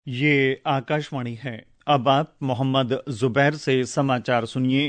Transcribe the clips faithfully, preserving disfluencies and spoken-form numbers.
ये आकाशवाणी है। अब आप मोहम्मद जुबैर से समाचार सुनिए।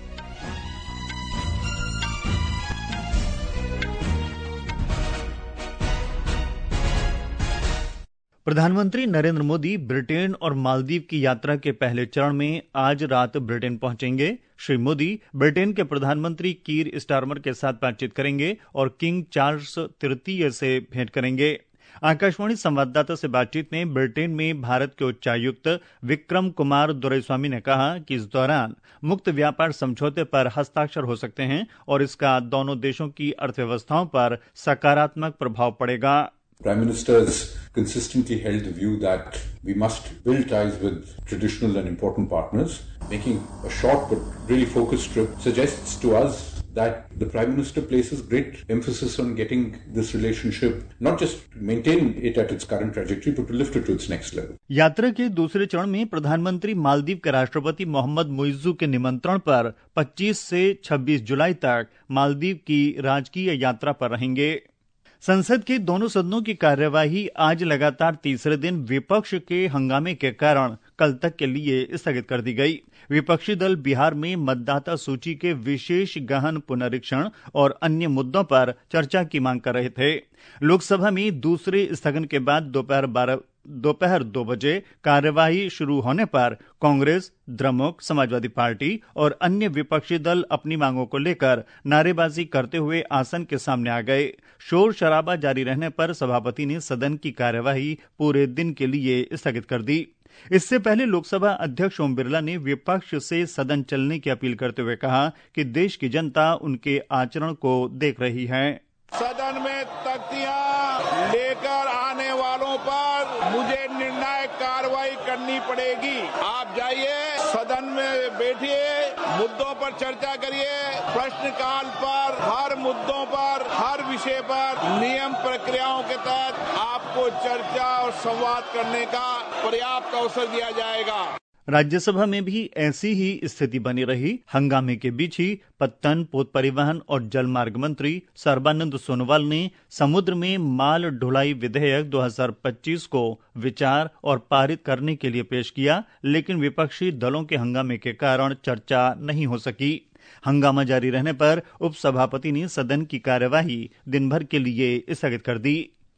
प्रधानमंत्री नरेंद्र मोदी ब्रिटेन और मालदीव की यात्रा के पहले चरण में आज रात ब्रिटेन पहुंचेंगे। श्री मोदी ब्रिटेन के प्रधानमंत्री कीर स्टारमर के साथ बातचीत करेंगे और किंग चार्ल्स तृतीय से भेंट करेंगे। आकाशवाणी संवाददाता से बातचीत में ब्रिटेन में भारत के उच्चायुक्त विक्रम कुमार दोरईस्वामी ने कहा कि इस दौरान मुक्त व्यापार समझौते पर हस्ताक्षर हो सकते हैं और इसका दोनों देशों की अर्थव्यवस्थाओं पर सकारात्मक प्रभाव पड़ेगा। Prime Minister has consistently held the view that we must build ties with traditional and important partners. Making a short but really focused trip suggests to us that the Prime Minister places great emphasis on getting this relationship, not just to maintain it at its current trajectory, but to lift it to its next level. यात्रा के दूसरे चरण में प्रधानमंत्री मालदीव के राष्ट्रपति मोहम्मद मुइज्जू के निमंत्रण पर पच्चीस से छब्बीस जुलाई तक मालदीव की राजकीय यात्रा पर रहेंगे। संसद के दोनों सदनों की कार्यवाही आज लगातार तीसरे दिन विपक्ष के हंगामे के कारण कल तक के लिए स्थगित कर दी गई। विपक्षी दल बिहार में मतदाता सूची के विशेष गहन पुनरीक्षण और अन्य मुद्दों पर चर्चा की मांग कर रहे थे। लोकसभा में दूसरे स्थगन के बाद दोपहर बारह दोपहर दो बजे कार्यवाही शुरू होने पर कांग्रेस, द्रमुक, समाजवादी पार्टी और अन्य विपक्षी दल अपनी मांगों को लेकर नारेबाजी करते हुए आसन के सामने आ गए। शोर शराबा जारी रहने पर सभापति ने सदन की कार्यवाही पूरे दिन के लिए स्थगित कर दी। इससे पहले लोकसभा अध्यक्ष ओम बिरला ने विपक्ष से सदन चलने की अपील करते हुए कहा कि देश की जनता उनके आचरण को देख रही है। सदन में तख्तियां लेकर आने वालों पर मुझे निर्णायक कार्रवाई करनी पड़ेगी। आप जाइए, सदन में बैठिए, मुद्दों पर चर्चा करिए। प्रश्नकाल पर हर मुद्दों पर हर विषय पर नियम प्रक्रियाओं के तहत आपको चर्चा और संवाद करने का पर्याप्त अवसर दिया जाएगा। राज्यसभा में भी ऐसी ही स्थिति बनी रही। हंगामे के बीच ही पत्तन, पोत परिवहन और जलमार्ग मंत्री सर्बानंद सोनोवाल ने समुद्र में माल ढुलाई विधेयक दो हज़ार पच्चीस को विचार और पारित करने के लिए पेश किया, लेकिन विपक्षी दलों के हंगामे के कारण चर्चा नहीं हो सकी। हंगामा जारी रहने पर उपसभापति ने सदन की कार्यवाही दिन भर के लिए स्थगित कर दी।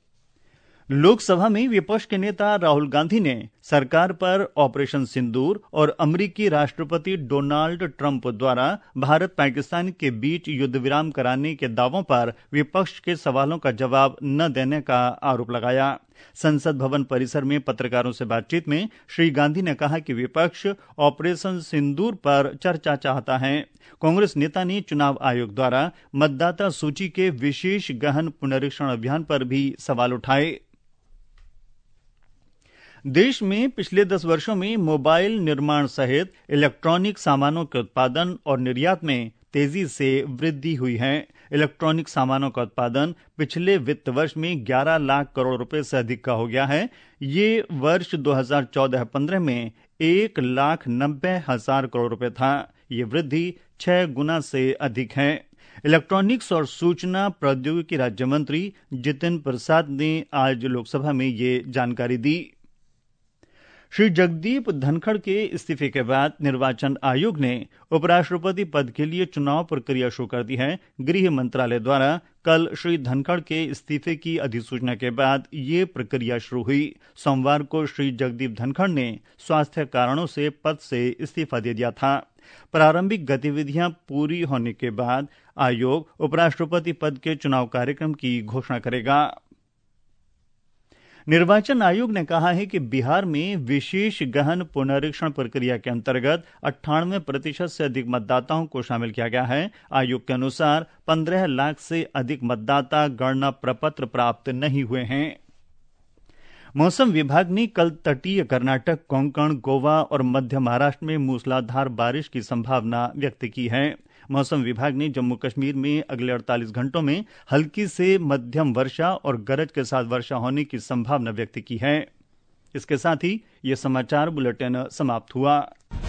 लोकसभा में विपक्ष के नेता राहुल गांधी ने सरकार पर ऑपरेशन सिंदूर और अमेरिकी राष्ट्रपति डोनाल्ड ट्रंप द्वारा भारत पाकिस्तान के बीच युद्ध विराम कराने के दावों पर विपक्ष के सवालों का जवाब न देने का आरोप लगाया। संसद भवन परिसर में पत्रकारों से बातचीत में श्री गांधी ने कहा कि विपक्ष ऑपरेशन सिंदूर पर चर्चा चाहता है। कांग्रेस नेता ने चुनाव आयोग द्वारा मतदाता सूची के विशेष गहन पुनरीक्षण अभियान पर भी सवाल उठाए। देश में पिछले दस वर्षों में मोबाइल निर्माण सहित इलेक्ट्रॉनिक सामानों के उत्पादन और निर्यात में तेजी से वृद्धि हुई है। इलेक्ट्रॉनिक सामानों का उत्पादन पिछले वित्त वर्ष में ग्यारह लाख करोड़ रुपए से अधिक का हो गया है। ये वर्ष दो हज़ार चौदह पंद्रह में एक लाख नब्बे हजार करोड़ रुपए था। ये वृद्धि छह गुना से अधिक है। इलेक्ट्रॉनिक्स और सूचना प्रौद्योगिकी राज्य मंत्री जितिन प्रसाद ने आज लोकसभा में ये जानकारी दी। श्री जगदीप धनखड़ के इस्तीफे के बाद निर्वाचन आयोग ने उपराष्ट्रपति पद के लिए चुनाव प्रक्रिया शुरू कर दी है। गृह मंत्रालय द्वारा कल श्री धनखड़ के इस्तीफे की अधिसूचना के बाद ये प्रक्रिया शुरू हुई। सोमवार को श्री जगदीप धनखड़ ने स्वास्थ्य कारणों से पद से इस्तीफा दे दिया था। प्रारंभिक गतिविधियां पूरी होने के बाद आयोग उपराष्ट्रपति पद के चुनाव कार्यक्रम की घोषणा करेगा। निर्वाचन आयोग ने कहा है कि बिहार में विशेष गहन पुनरीक्षण प्रक्रिया के अंतर्गत अट्ठानवे प्रतिशत से अधिक मतदाताओं को शामिल किया गया है। आयोग के अनुसार पंद्रह लाख से अधिक मतदाता गणना प्रपत्र प्राप्त नहीं हुए हैं। मौसम विभाग ने कल तटीय कर्नाटक, कोंकण, गोवा और मध्य महाराष्ट्र में मूसलाधार बारिश की संभावना व्यक्त की है। मौसम विभाग ने जम्मू कश्मीर में अगले अड़तालीस घंटों में हल्की से मध्यम वर्षा और गरज के साथ वर्षा होने की संभावना व्यक्त की है। इसके साथ ही ये समाचार बुलेटिन समाप्त हुआ।